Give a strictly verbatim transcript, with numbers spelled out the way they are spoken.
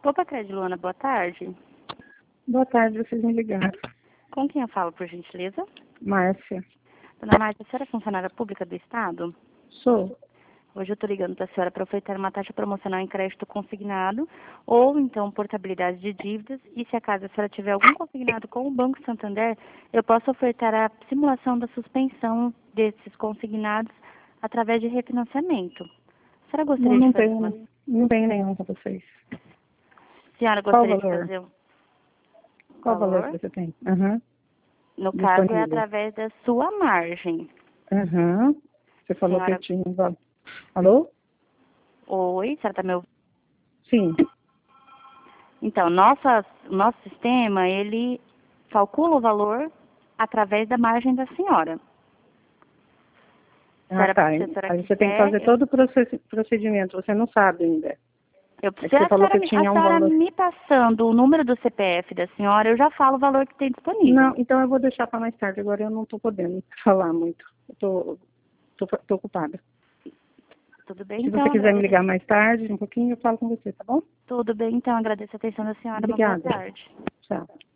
Opa, Crédito Luana, boa tarde. Boa tarde, vocês me ligaram. Com quem eu falo, por gentileza? Márcia. Dona Márcia, a senhora é funcionária pública do Estado? Sou. Hoje eu estou ligando para a senhora para ofertar uma taxa promocional em crédito consignado ou então portabilidade de dívidas. E se acaso a senhora tiver algum consignado com o Banco Santander, eu posso ofertar a simulação da suspensão desses consignados através de refinanciamento. A senhora gostaria Não, não de fazer tenho, uma... não tenho nenhum com vocês. A senhora Qual gostaria o valor? de fazer um Qual o valor valor? que você tem? Aham. No caso, é Disponível. através da sua margem. Aham. Você falou Senhora... que tinha um valor. Alô? Oi, a senhora está me ouvindo? Sim. Então, nossa, nosso sistema, ele calcula o valor através da margem da senhora. Ah, Senhora, tá. se a senhora Aí você tem que quiser, fazer eu, todo o processi- procedimento. Você não sabe ainda. eu, É se que você a falou senhora, que me- a tinha um senhora valor. me passando o número do C P F da senhora, eu já falo o valor que tem disponível. Não, então eu vou deixar para mais tarde. Agora eu não estou podendo falar muito. Eu tô, tô, tô ocupada. Tudo bem, Se então, você quiser me agradeço. ligar mais tarde, um pouquinho, eu falo com você, tá bom? Tudo bem, então, agradeço a atenção da senhora. Uma boa Obrigada. tarde. Tchau.